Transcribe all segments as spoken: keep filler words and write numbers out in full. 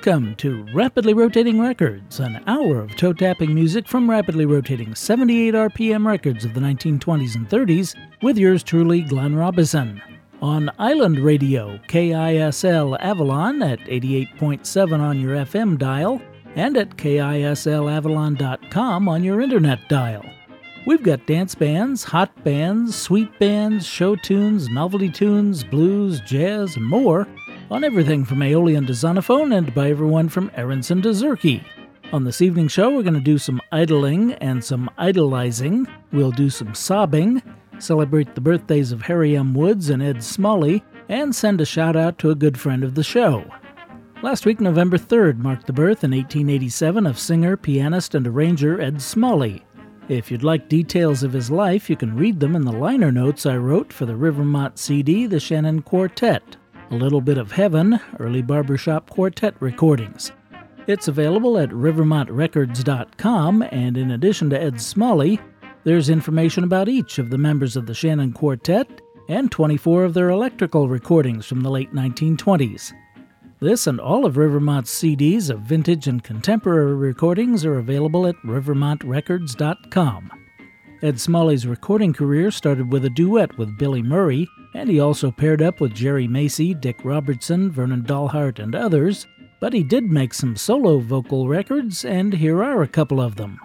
Welcome to Rapidly Rotating Records, an hour of toe-tapping music from rapidly rotating seventy-eight R P M records of the nineteen twenties and thirties, with yours truly, Glenn Robison. On Island Radio, K I S L Avalon at eighty-eight point seven on your F M dial, and at K I S L avalon dot com on your internet dial. We've got dance bands, hot bands, sweet bands, show tunes, novelty tunes, blues, jazz, and more, on everything from Aeolian to Zonophone and by everyone from Aronson to Zerke. On this evening show, we're going to do some idling and some idolizing. We'll do some sobbing, celebrate the birthdays of Harry M. Woods and Ed Smalley, and send a shout-out to a good friend of the show. Last week, November third, marked the birth in eighteen eighty-seven of singer, pianist, and arranger Ed Smalley. If you'd like details of his life, you can read them in the liner notes I wrote for the Rivermont C D, The Shannon Quartet. A Little Bit of Heaven, early barbershop quartet recordings. It's available at rivermont records dot com, and in addition to Ed Smalley, there's information about each of the members of the Shannon Quartet and twenty-four of their electrical recordings from the late nineteen twenties. This and all of Rivermont's C Ds of vintage and contemporary recordings are available at rivermont records dot com. Ed Smalley's recording career started with a duet with Billy Murray, and he also paired up with Jerry Macy, Dick Robertson, Vernon Dalhart, and others, but he did make some solo vocal records, and here are a couple of them.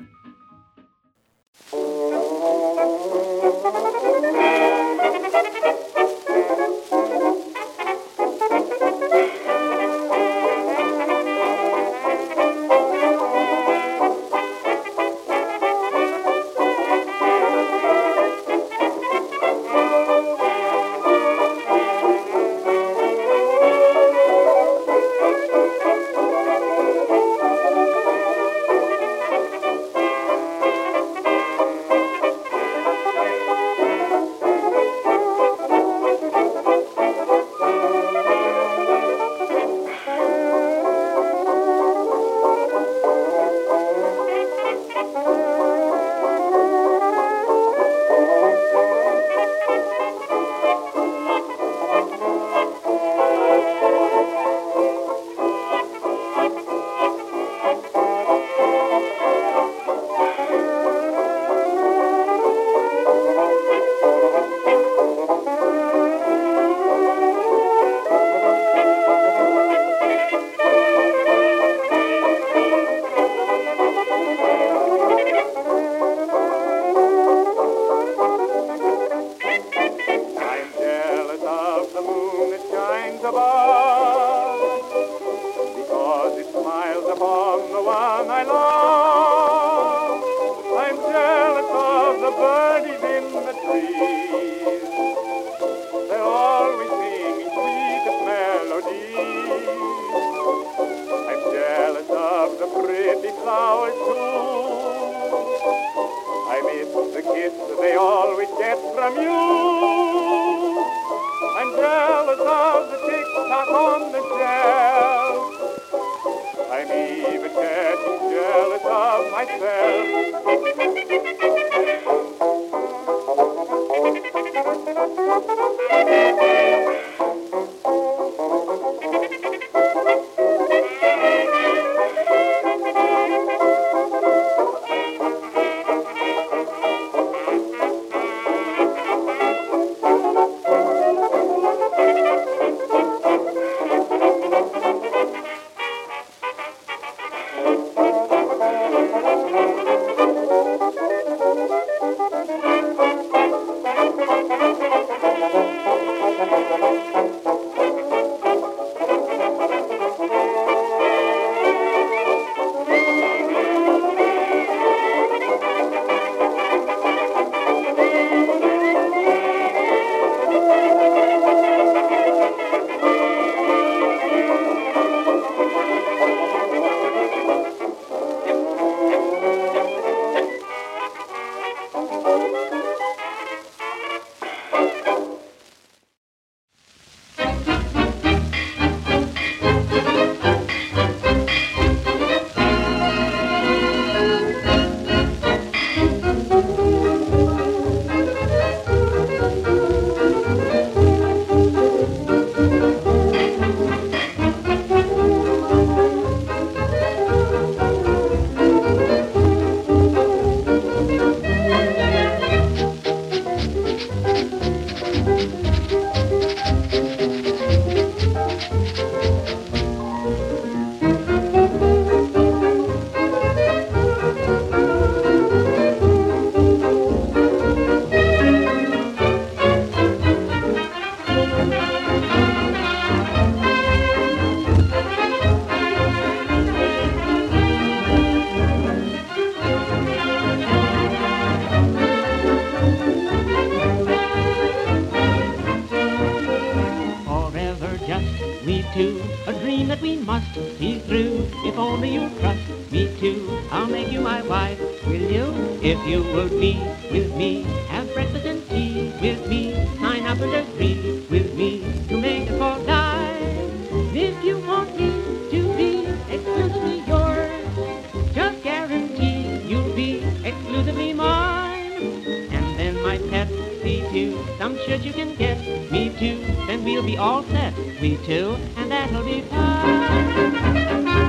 must see through. If only you'll trust me too, I'll make you my wife, will you? If you will be with me, have breakfast and tea with me, sign up and agree with me to make us all die. If you want me to be exclusively yours, just guarantee you'll be exclusively mine. And then my pet, see too, some shirt you can get me too, then we'll be all set, we two, and that'll be fine.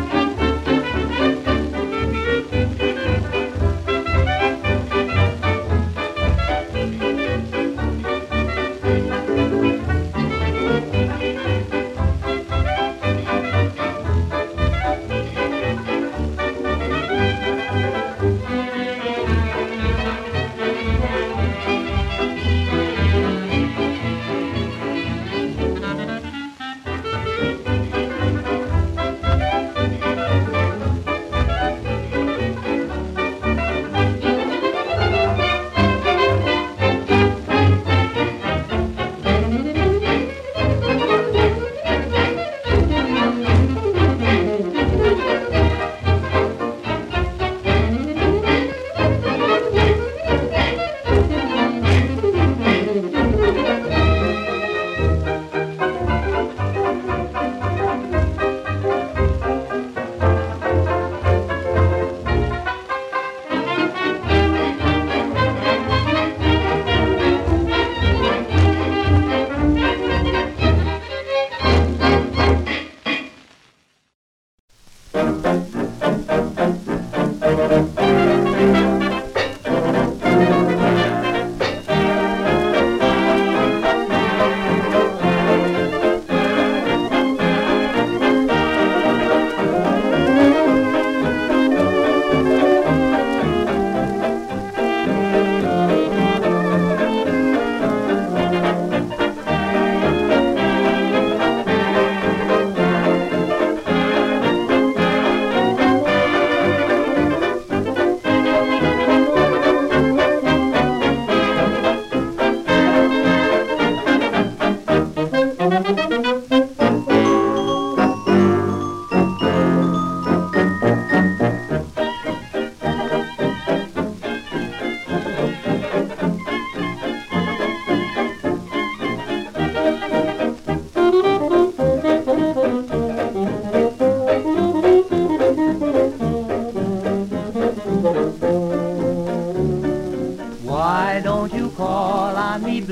Why don't you call on me,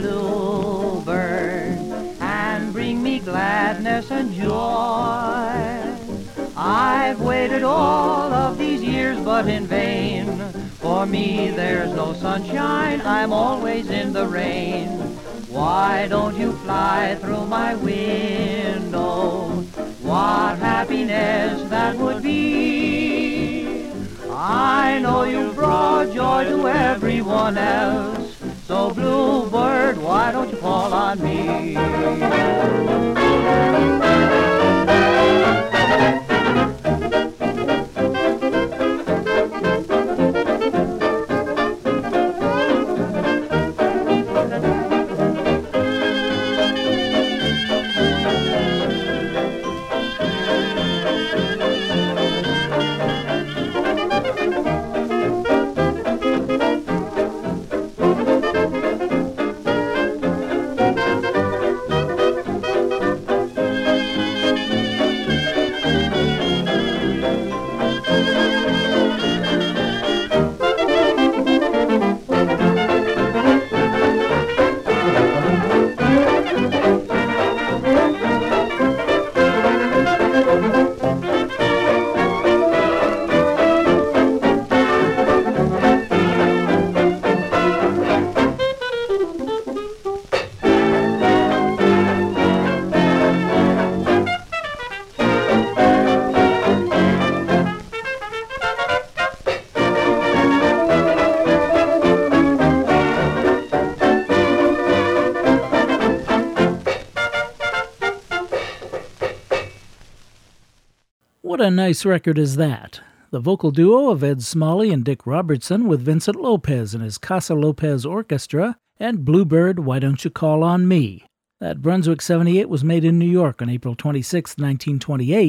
bluebird, and bring me gladness and joy? I've waited all of these years, but in vain. For me there's no sunshine, I'm always in the rain. Why don't you fly through my window? What happiness that would be. I know you brought joy to everyone else, so bluebird, why don't you call on me? What a nice record is that? The vocal duo of Ed Smalley and Dick Robertson with Vincent Lopez and his Casa Lopez Orchestra, and Bluebird, Why Don't You Call on Me? That Brunswick seventy-eight was made in New York on April twenty-sixth, nineteen twenty-eight,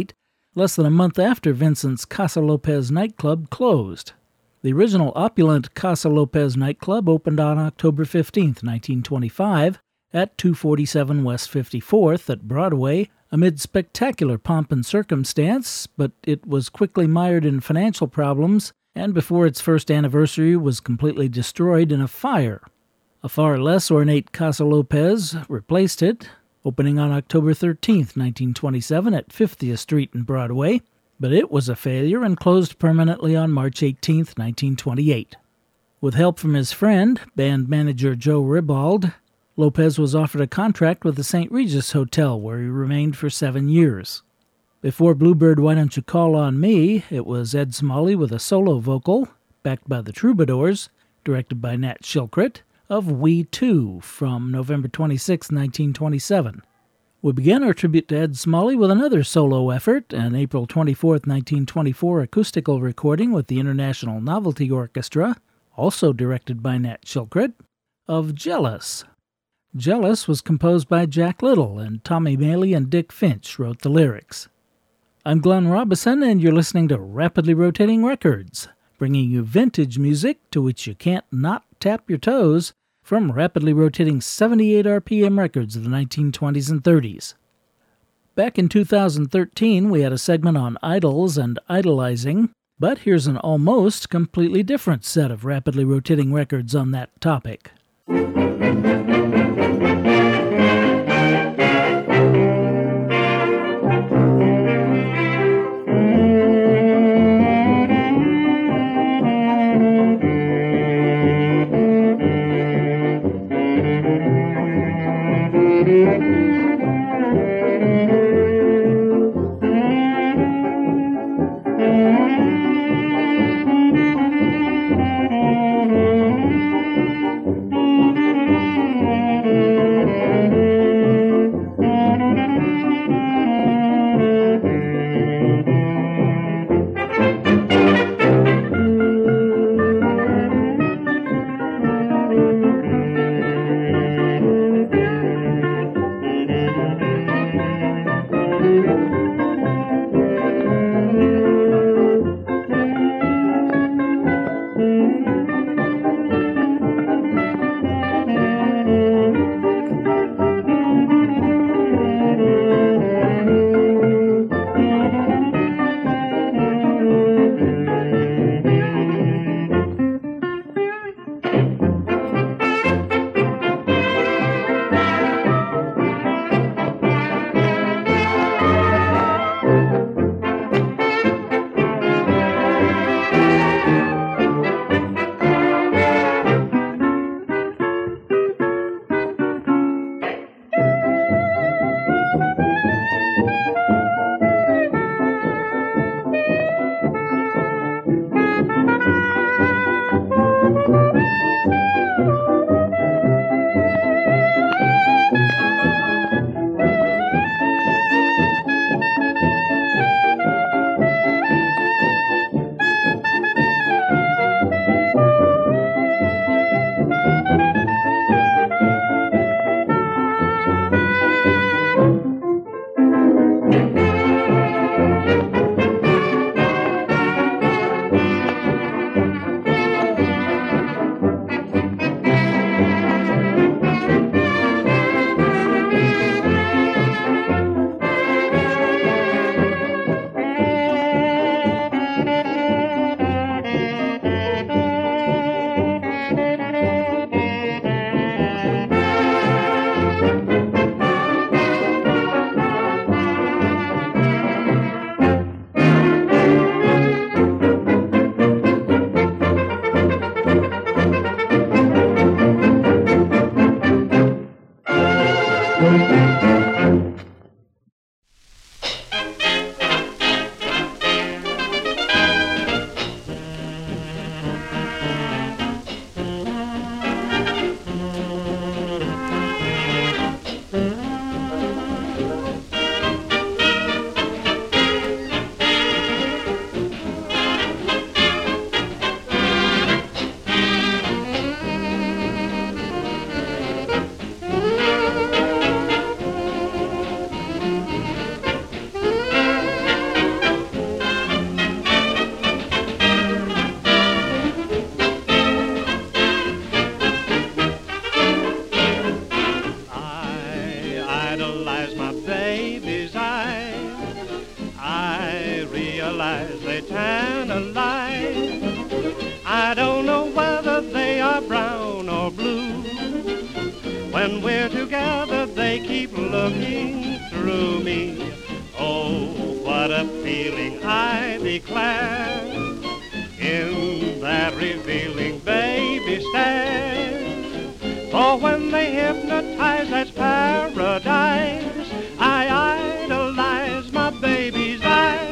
less than a month after Vincent's Casa Lopez nightclub closed. The original opulent Casa Lopez nightclub opened on October fifteenth, nineteen twenty-five, at two forty-seven West fifty-fourth at Broadway, amid spectacular pomp and circumstance, but it was quickly mired in financial problems, and before its first anniversary was completely destroyed in a fire. A far less ornate Casa Lopez replaced it, opening on October thirteenth, nineteen twenty-seven at fiftieth Street and Broadway, but it was a failure and closed permanently on March eighteenth, nineteen twenty-eight. With help from his friend, band manager Joe Ribald, Lopez was offered a contract with the Saint Regis Hotel, where he remained for seven years. Before Bluebird Why Don't You Call on Me, it was Ed Smalley with a solo vocal, backed by the Troubadours, directed by Nat Shilkret, of We Too from November twenty-sixth, nineteen twenty-seven. We began our tribute to Ed Smalley with another solo effort, an April twenty-fourth, nineteen twenty-four acoustical recording with the International Novelty Orchestra, also directed by Nat Shilkret, of Jealous. Jealous was composed by Jack Little, and Tommy Maley and Dick Finch wrote the lyrics. I'm Glenn Robison, and you're listening to Rapidly Rotating Records, bringing you vintage music to which you can't not tap your toes from rapidly rotating seventy-eight R P M records of the nineteen twenties and thirties. Back in two thousand thirteen, we had a segment on idols and idolizing, but here's an almost completely different set of rapidly rotating records on that topic. Thank you. here together, they keep looking through me. Oh, what a feeling I declare in that revealing baby stare. For when they hypnotize, that's paradise. I idolize my baby's eyes.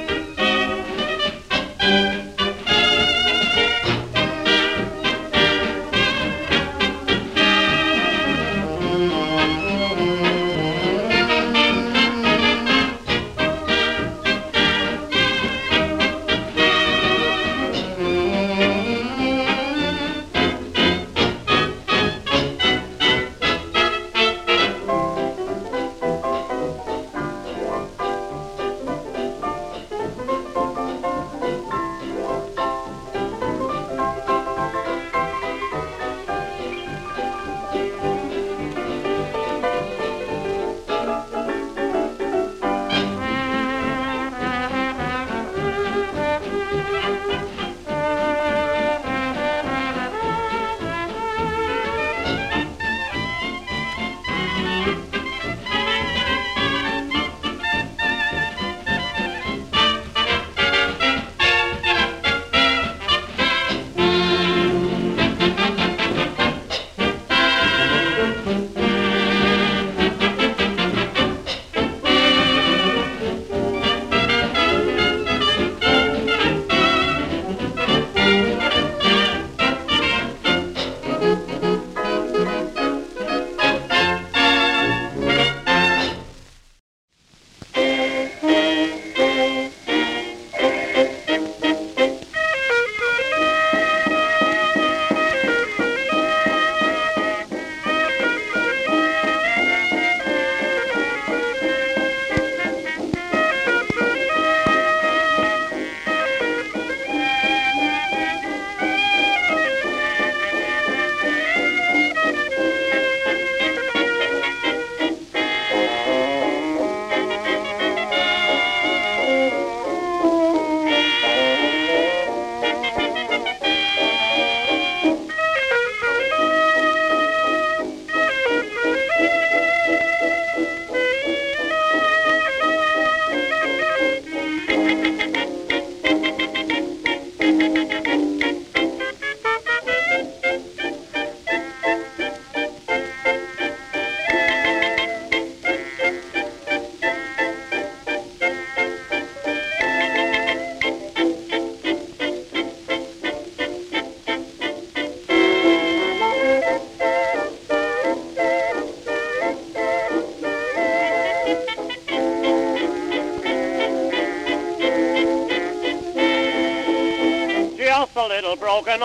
A little broken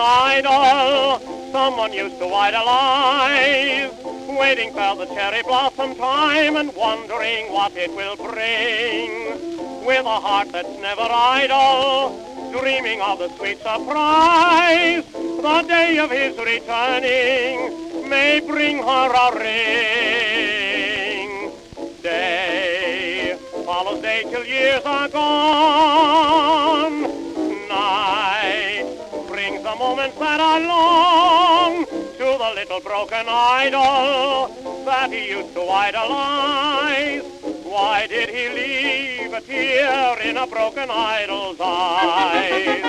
idol someone used to idolize, waiting for the cherry blossom time and wondering what it will bring. With a heart that's never idle, dreaming of the sweet surprise, the day of his returning may bring her a ring. Day follows day till years are gone. Night brings the moments that are long to the little broken idol that he used to idolize. Why did he leave a tear in a broken idol's eyes?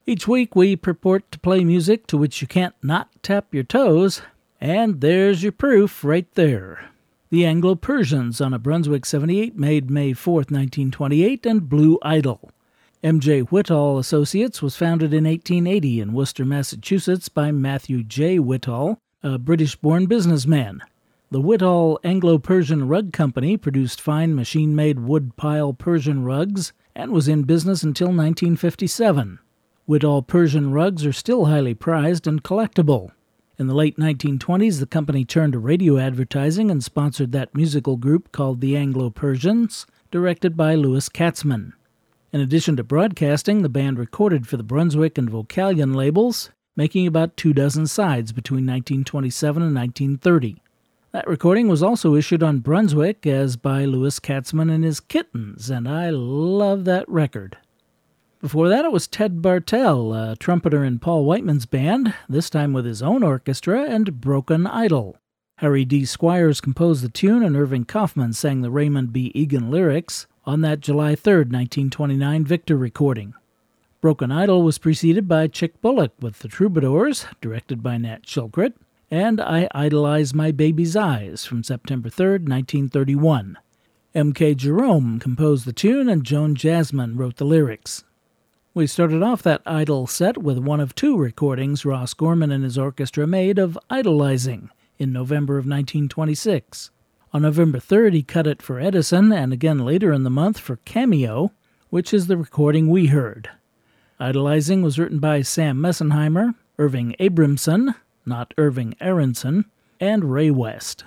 Each week we purport to play music to which you can't not tap your toes, and there's your proof right there. The Anglo-Persians on a Brunswick seventy-eight made May fourth, nineteen twenty-eight, and Blue Idol. M J Whittall Associates was founded in eighteen eighty in Worcester, Massachusetts by Matthew J. Whittall, a British-born businessman. The Whittall Anglo-Persian Rug Company produced fine machine-made wood pile Persian rugs and was in business until nineteen fifty-seven. Whittall Persian rugs are still highly prized and collectible. In the late nineteen twenties, the company turned to radio advertising and sponsored that musical group called the Anglo-Persians, directed by Louis Katzman. In addition to broadcasting, the band recorded for the Brunswick and Vocalion labels, making about two dozen sides between nineteen twenty-seven and nineteen thirty. That recording was also issued on Brunswick as by Louis Katzman and his Kittens, and I love that record. Before that, it was Ted Bartell, a trumpeter in Paul Whiteman's band, this time with his own orchestra, and Broken Idol. Harry D. Squires composed the tune, and Irving Kaufman sang the Raymond B. Egan lyrics on that July third, nineteen twenty-nine Victor recording. Broken Idol was preceded by Chick Bullock with the Troubadours, directed by Nat Shilkret, and I Idolize My Baby's Eyes from September third, nineteen thirty-one. M K Jerome composed the tune, and Joan Jasmine wrote the lyrics. We started off that Idol set with one of two recordings Ross Gorman and his orchestra made of Idolizing in November of nineteen twenty-six. On November third, he cut it for Edison, and again later in the month for Cameo, which is the recording we heard. Idolizing was written by Sam Messenheimer, Irving Abramson, not Irving Aronson, and Ray West.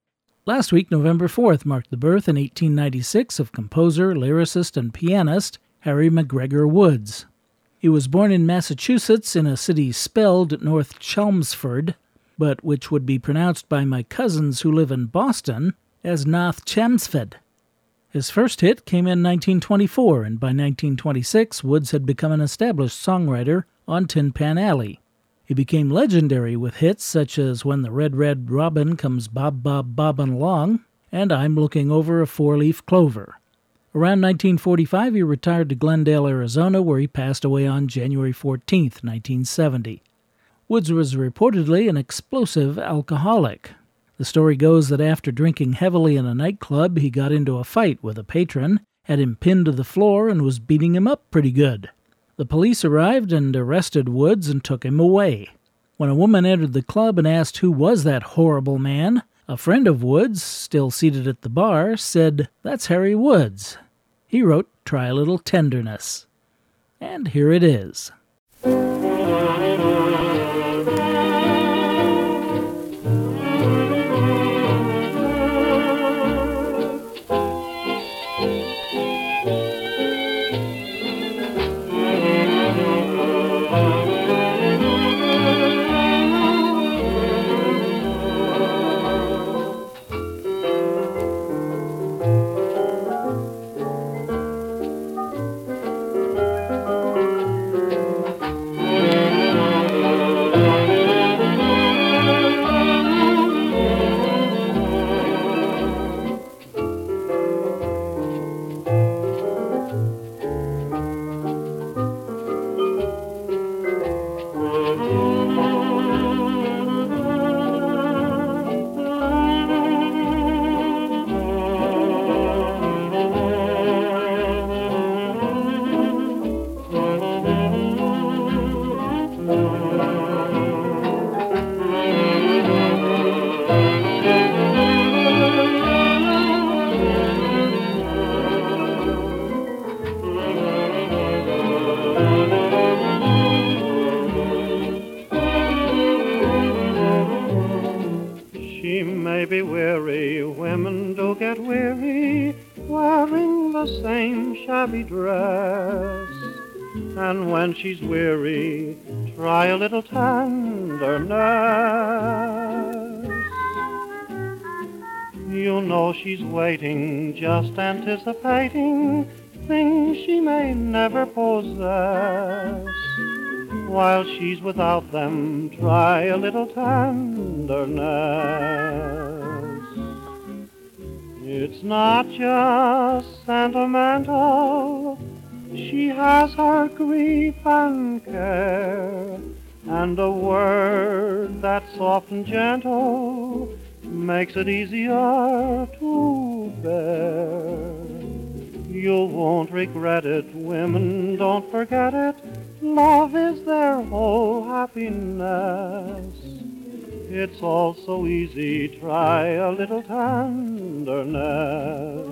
Last week, November fourth, marked the birth in eighteen ninety-six of composer, lyricist, and pianist Harry McGregor Woods. He was born in Massachusetts in a city spelled North Chelmsford, but which would be pronounced by my cousins who live in Boston as North Chelmsford. His first hit came in nineteen twenty-four, and by nineteen twenty-six, Woods had become an established songwriter on Tin Pan Alley. He became legendary with hits such as When the Red Red Robin Comes Bob Bob Bobbin' Along and I'm Looking Over a Four-Leaf Clover. Around nineteen forty-five, he retired to Glendale, Arizona, where he passed away on January fourteenth, nineteen seventy. Woods was reportedly an explosive alcoholic. The story goes that after drinking heavily in a nightclub, he got into a fight with a patron, had him pinned to the floor, and was beating him up pretty good. The police arrived and arrested Woods and took him away. When a woman entered the club and asked who was that horrible man, a friend of Woods, still seated at the bar, said, "That's Harry Woods. He wrote Try a Little Tenderness." And here it is. Be weary, women do get weary, wearing the same shabby dress. And when she's weary, try a little tenderness. You know she's waiting, just anticipating things she may never possess. While she's without them, try a little tenderness. It's not just sentimental, She has her grief and care, and a word that's soft and gentle makes it easier to bear. You won't regret it, women, don't forget it. Love is their whole happiness. It's all so easy, try a little tenderness.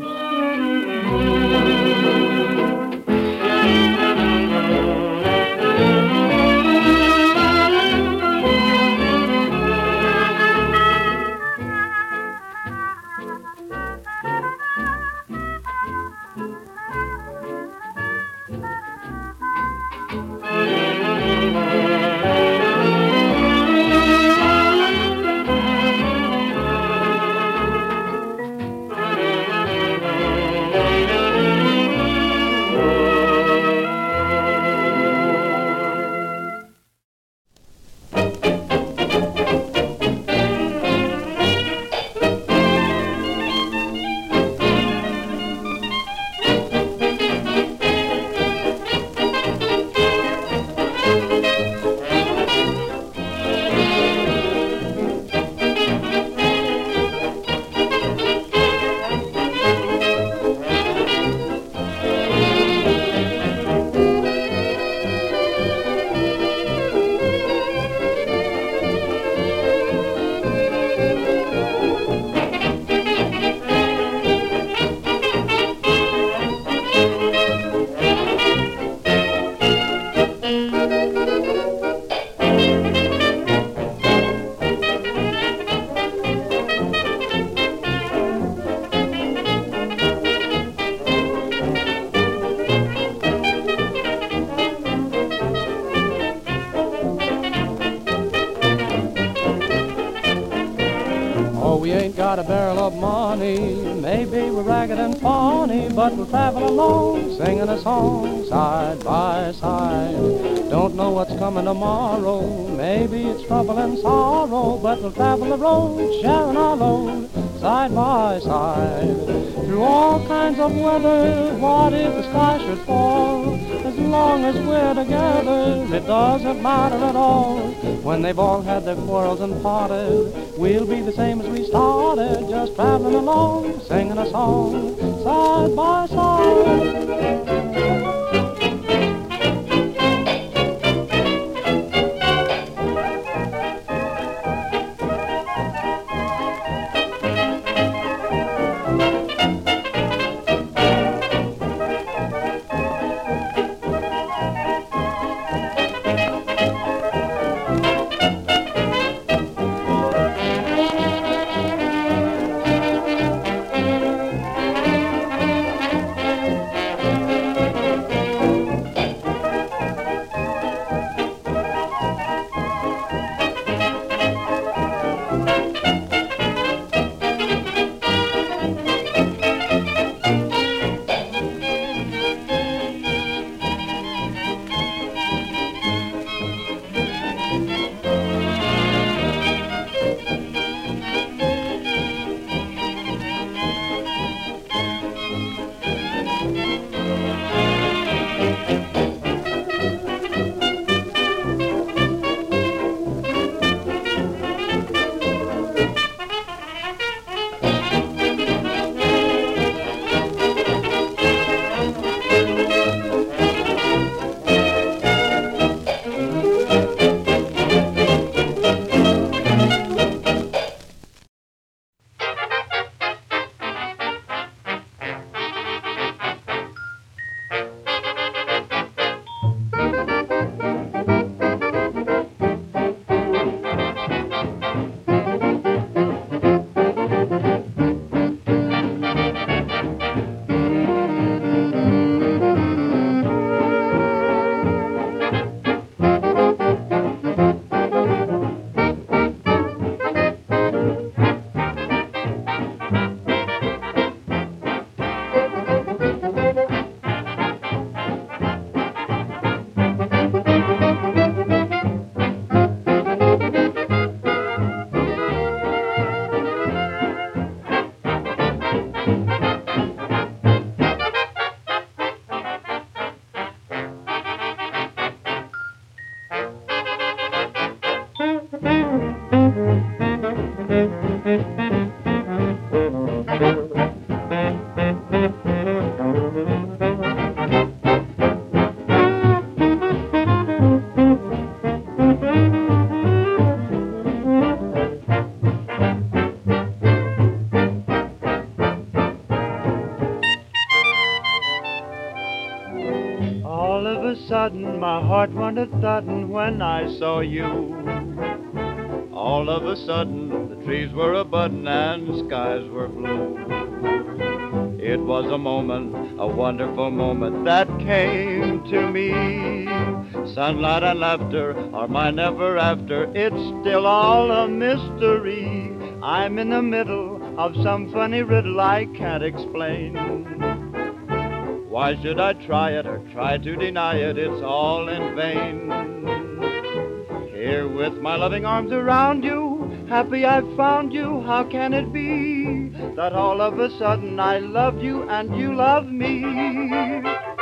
Got a barrel of money, maybe we're ragged and tawny, but we'll travel along, singing a song side by side. Don't know what's coming tomorrow, maybe it's trouble and sorrow, but we'll travel the road, sharing our load, side by side. Through all kinds of weather, what if the sky should fall? As long as we're together, it doesn't matter at all. When they've all had their quarrels and parted, we'll be the same as we started, just traveling along, singing a song, side by side. All of a sudden my heart went a-thuddin' when I saw you. All of a sudden the trees were a-buddin' and skies were blue. It was a moment, a wonderful moment that came to me. Sunlight and laughter are mine ever after. It's still all a mystery. I'm in the middle of some funny riddle I can't explain. Why should I try it or try to deny it? It's all in vain. Here with my loving arms around you, happy I've found you. How can it be that all of a sudden I love you and you love me?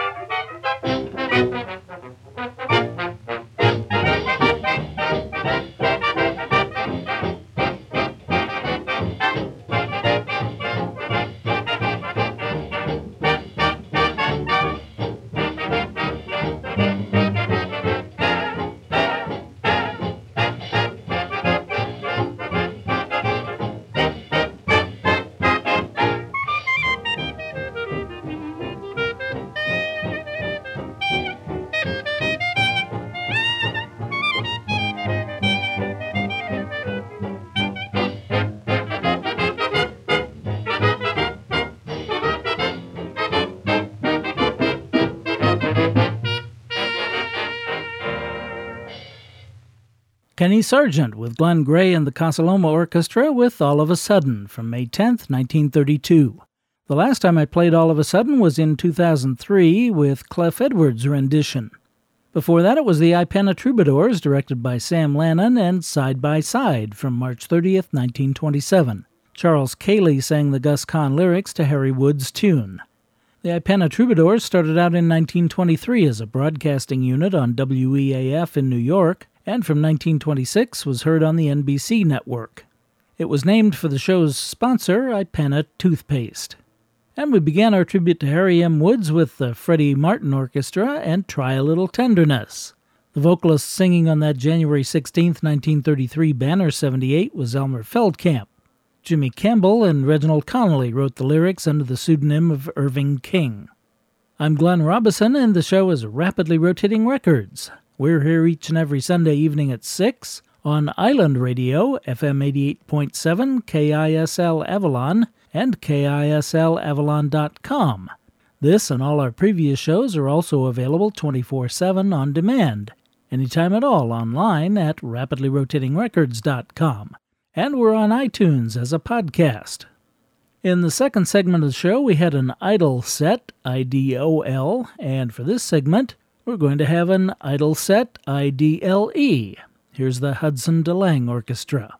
Kenny Sargent with Glenn Gray and the Casa Loma Orchestra with All of a Sudden from May tenth, nineteen thirty-two. The last time I played All of a Sudden was in two thousand three with Clef Edwards' rendition. Before that it was the Ipana Troubadours, directed by Sam Lannon, and Side by Side from March thirtieth, nineteen twenty-seven. Charles Cayley sang the Gus Kahn lyrics to Harry Wood's tune. The Ipana Troubadours started out in nineteen twenty-three as a broadcasting unit on W E A F in New York, and from nineteen twenty-six was heard on the N B C network. It was named for the show's sponsor, Ipana Toothpaste. And we began our tribute to Harry M. Woods with the Freddie Martin Orchestra and Try a Little Tenderness. The vocalist singing on that January sixteenth, nineteen thirty-three Banner seventy-eight was Elmer Feldkamp. Jimmy Campbell and Reginald Connolly wrote the lyrics under the pseudonym of Irving King. I'm Glenn Robison, and the show is Rapidly Rotating Records. We're here each and every Sunday evening at six on Island Radio, F M eighty-eight point seven, K I S L Avalon, and K I S L Avalon dot com. This and all our previous shows are also available twenty-four seven on demand, anytime at all online at rapidly rotating records dot com. And we're on iTunes as a podcast. In the second segment of the show, we had an idle set, I D O L, and for this segment, we're going to have an idle set, I D L E. Here's the Hudson DeLange Orchestra.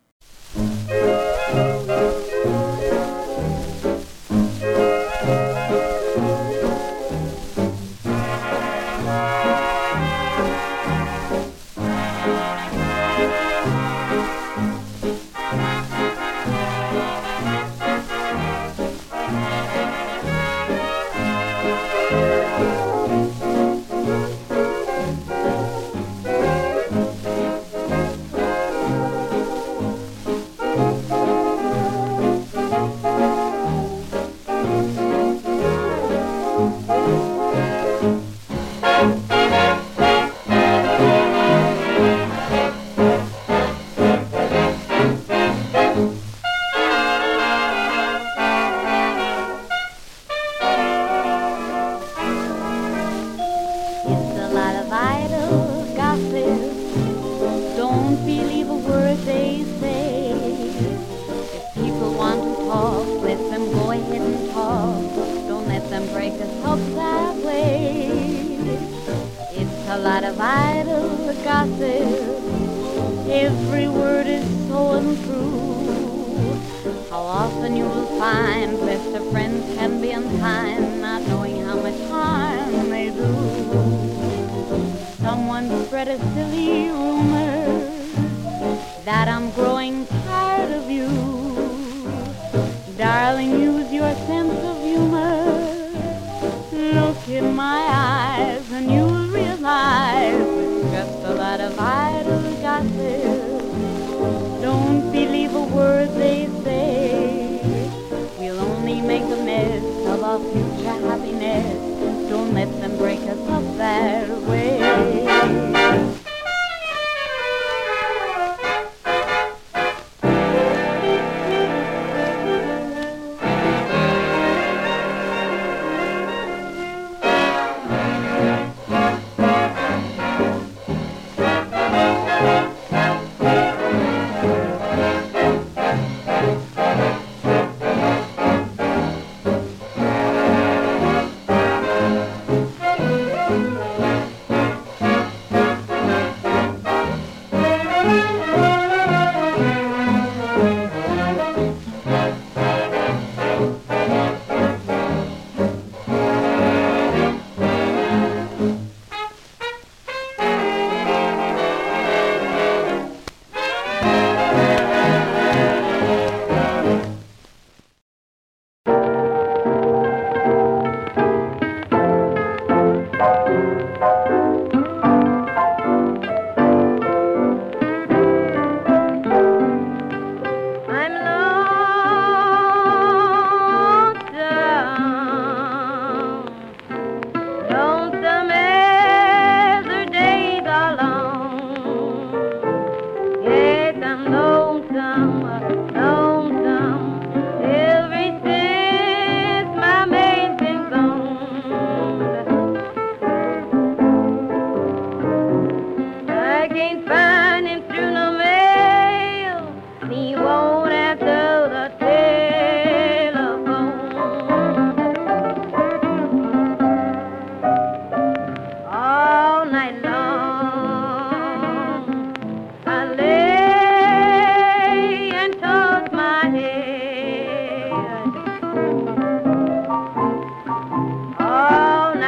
Future happiness, don't let them break us up there.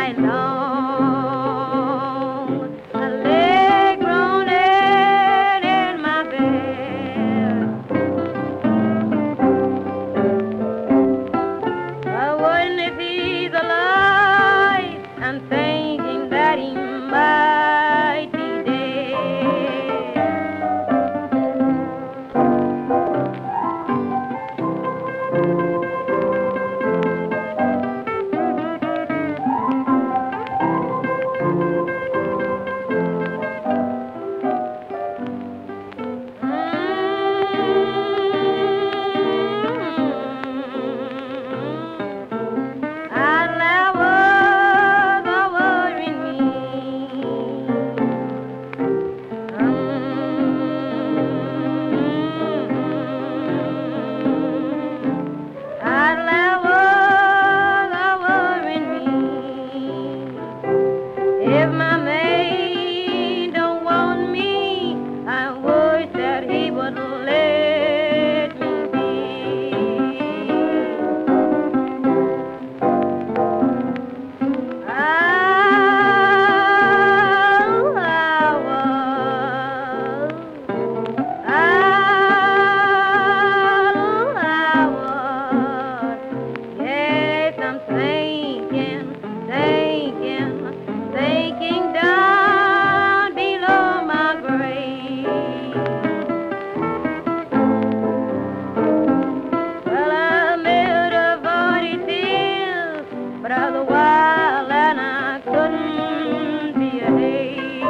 night long. I lay groaning in my bed. I wouldn't see the light and thinking that he might be dead. If my man don't want me, I wish that he would let me be. I, I was, I, I was, yes, I'm thinking, thinking. Sinking down below my grave. Well, I made a forty tears, but I was wild and I couldn't be a day.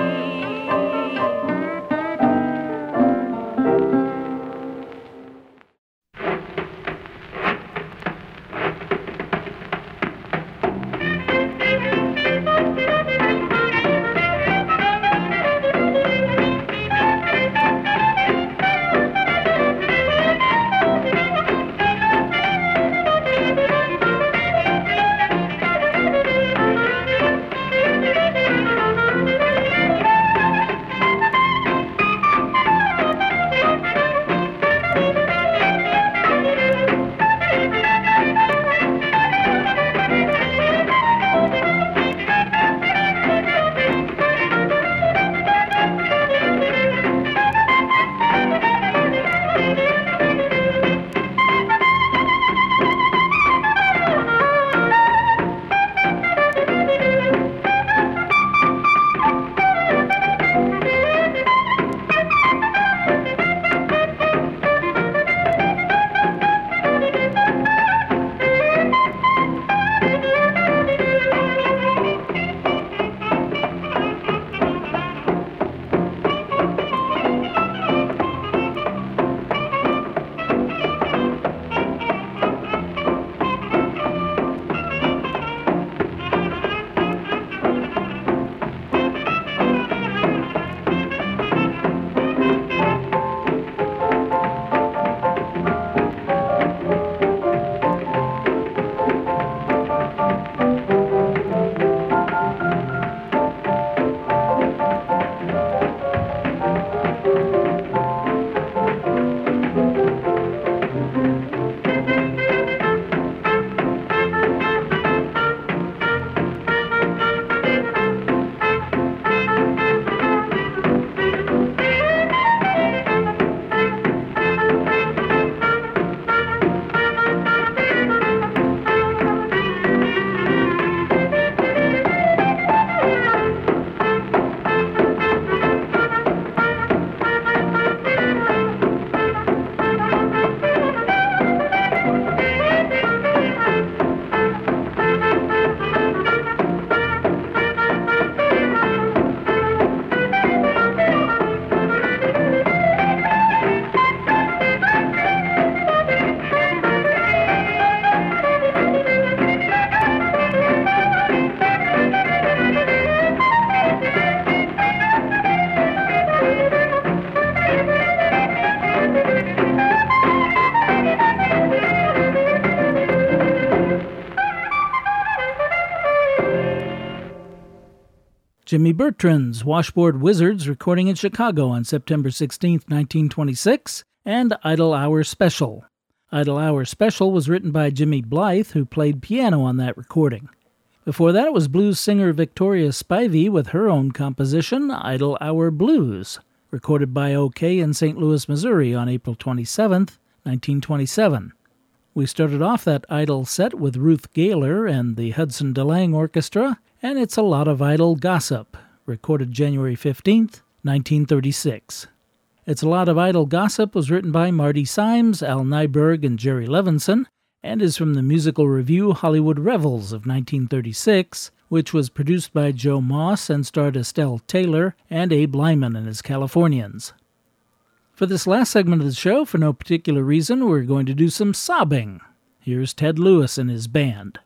Jimmy Bertrand's Washboard Wizards, recording in Chicago on September sixteenth, nineteen twenty-six, and Idle Hour Special. Idle Hour Special was written by Jimmy Blythe, who played piano on that recording. Before that, it was blues singer Victoria Spivey with her own composition, Idle Hour Blues, recorded by OK in Saint Louis, Missouri on April twenty-seventh, nineteen twenty-seven. We started off that idle set with Ruth Gaylor and the Hudson DeLange Orchestra, and It's a Lot of Idle Gossip, recorded January fifteenth, nineteen thirty-six. It's a Lot of Idle Gossip was written by Marty Symes, Al Nyberg, and Jerry Levinson, and is from the musical review Hollywood Revels of nineteen thirty-six, which was produced by Joe Moss and starred Estelle Taylor and Abe Lyman and his Californians. For this last segment of the show, for no particular reason, we're going to do some sobbing. Here's Ted Lewis and his band.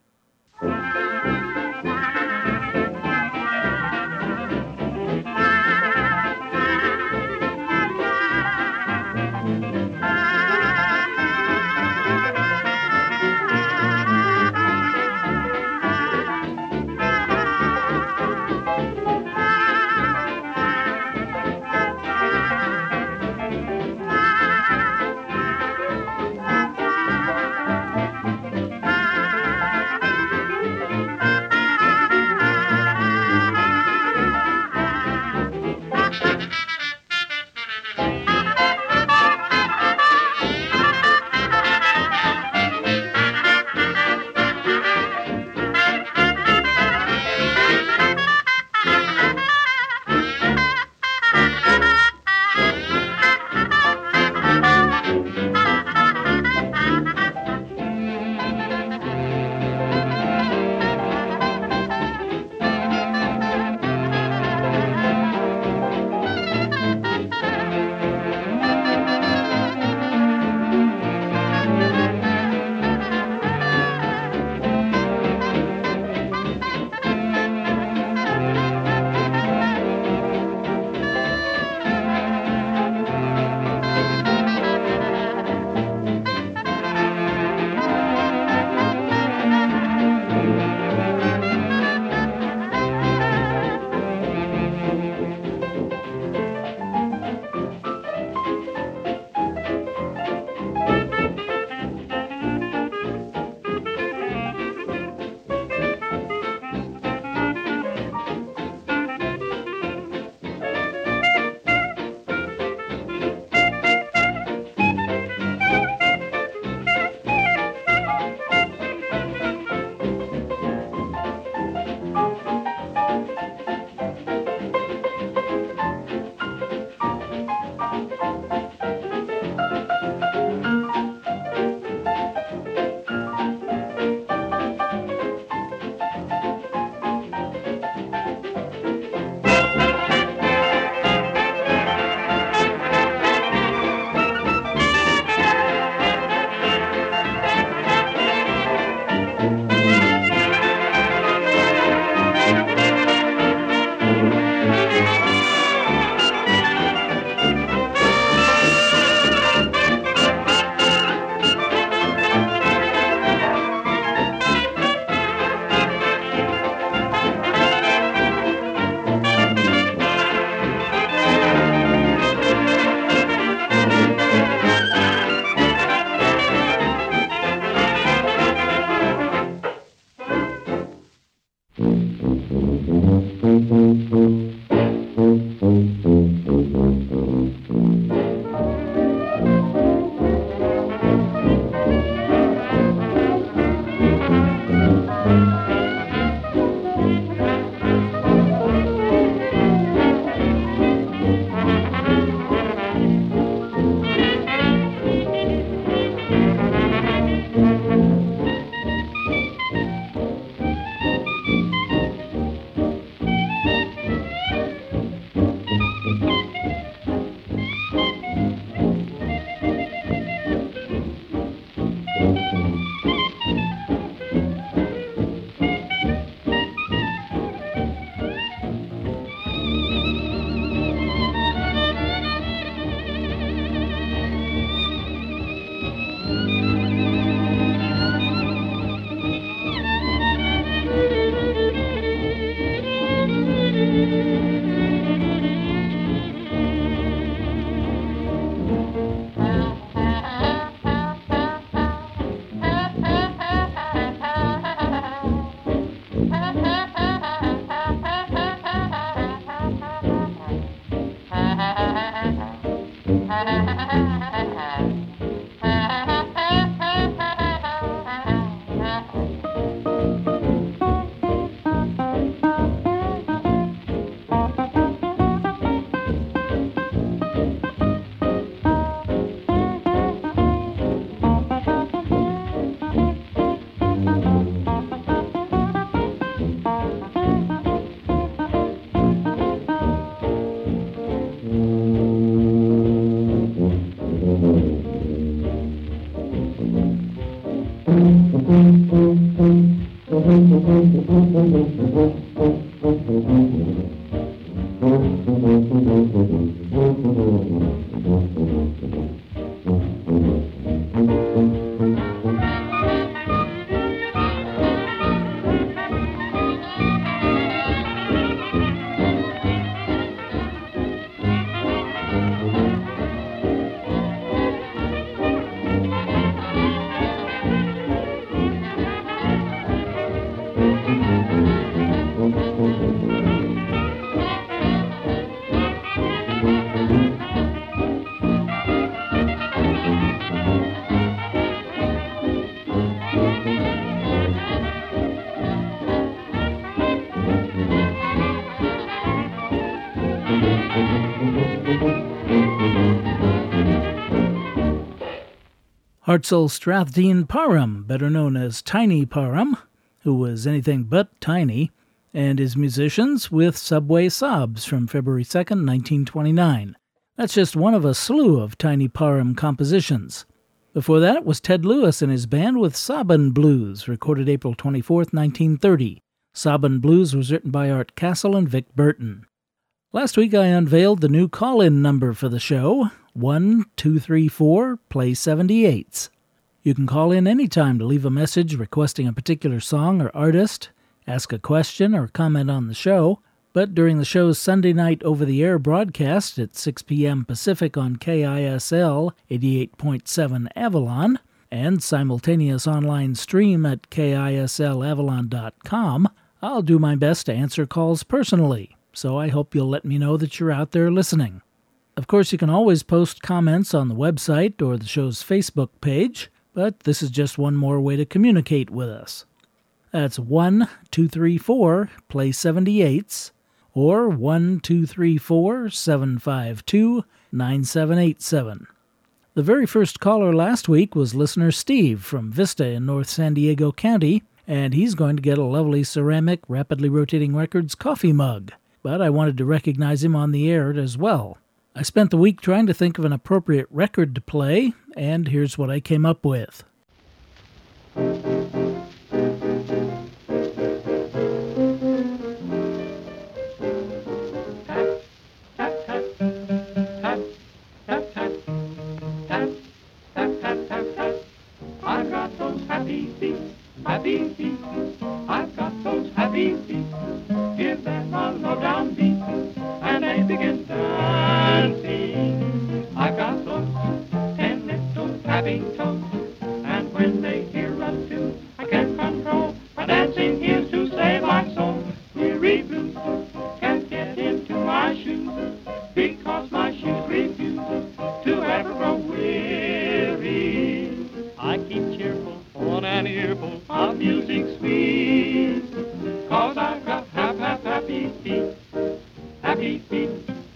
Hartzell Strathdean Parham, better known as Tiny Parham, who was anything but tiny, and his musicians with Subway Sobs from February second, nineteen twenty-nine. That's just one of a slew of Tiny Parham compositions. Before that was Ted Lewis and his band with Sabin Blues, recorded April twenty-fourth, nineteen thirty. Sabin Blues was written by Art Castle and Vic Burton. Last week I unveiled the new call-in number for the show, one two three four, play seventy-eights. You can call in anytime to leave a message requesting a particular song or artist, ask a question or comment on the show, but during the show's Sunday night over-the-air broadcast at six p.m. Pacific on K I S L eighty-eight point seven Avalon, and simultaneous online stream at K I S L avalon dot com, I'll do my best to answer calls personally, so I hope you'll let me know that you're out there listening. Of course, you can always post comments on the website or the show's Facebook page, but this is just one more way to communicate with us. That's one two three four, play seventy-eights, or one two three four, seven five two, nine seven eight seven. The very first caller last week was listener Steve from Vista in North San Diego County, and he's going to get a lovely ceramic Rapidly Rotating Records coffee mug, but I wanted to recognize him on the air as well. I spent the week trying to think of an appropriate record to play, and here's what I came up with. Happy feet, I've got those happy feet. Give them a low down beat, and they begin dancing. I've got those ten little happy toes, and when they hear a tune, I can't control my dancing heels to save my soul. Weary blues can't get into my shoes, because my shoes refuse to ever grow weary. I keep cheerful on an earful of music sweet, 'cause I've got hap, hap, happy feet, happy feet.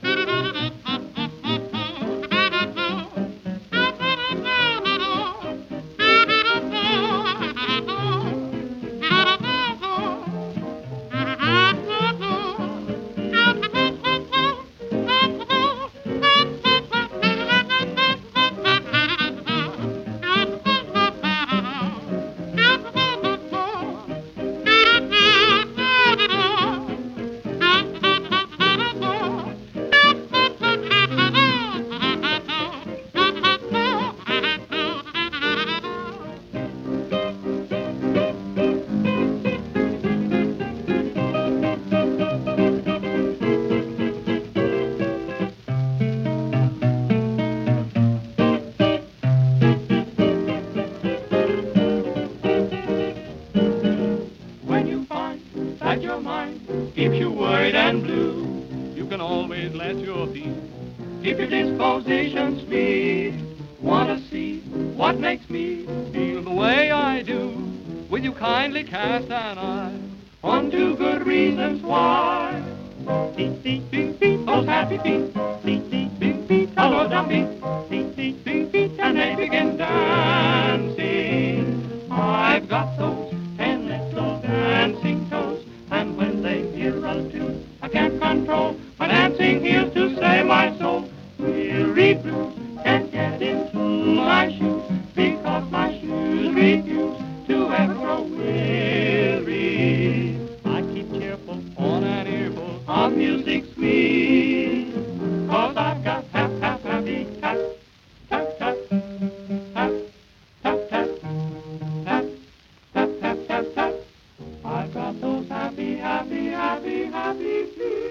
Keep your disposition sweet. Wanna see what makes me feel the way I do? Will you kindly cast an eye on two good reasons why? Beat, beat, beat, beat, those happy feet. Beat, beat, beat, beat, a low down beat. Beat, beat, beat, beat, and they begin dancing. I've got those ten little dancing toes, and when they hear a tune, I can't control my dancing heels to save my soul. Weary blues can't get into my shoes, because my shoes refuse to ever grow weary. I keep cheerful on an earful of music sweet, 'cause I've got half, half, happy tap, tap, tap, tap, tap, tap, tap, tap, tap, tap, tap. I've got those happy, happy, happy, happy feet.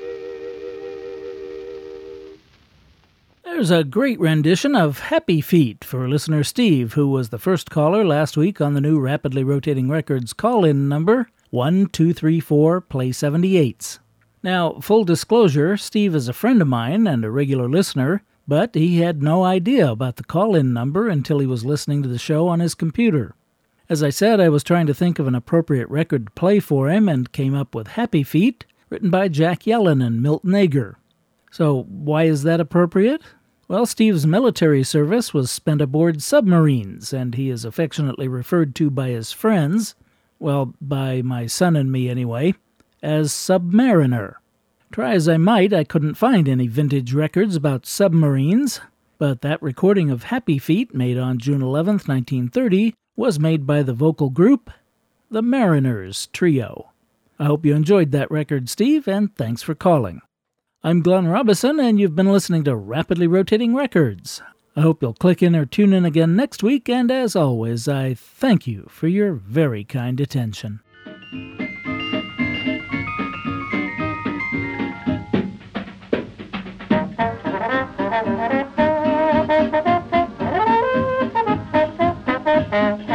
There's a great rendition of Happy Feet for listener Steve, who was the first caller last week on the new Rapidly Rotating Records call-in number, one two three four, play seventy-eights. Now, full disclosure, Steve is a friend of mine and a regular listener, but he had no idea about the call-in number until he was listening to the show on his computer. As I said, I was trying to think of an appropriate record to play for him and came up with Happy Feet, written by Jack Yellen and Milton Ager. So, why is that appropriate? Well, Steve's military service was spent aboard submarines, and he is affectionately referred to by his friends, well, by my son and me anyway, as Submariner. Try as I might, I couldn't find any vintage records about submarines, but that recording of Happy Feet, made on June eleventh, nineteen thirty, was made by the vocal group, the Mariners Trio. I hope you enjoyed that record, Steve, and thanks for calling. I'm Glenn Robison, and you've been listening to Rapidly Rotating Records. I hope you'll click in or tune in again next week, and as always, I thank you for your very kind attention.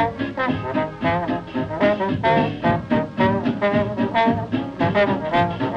Thank you.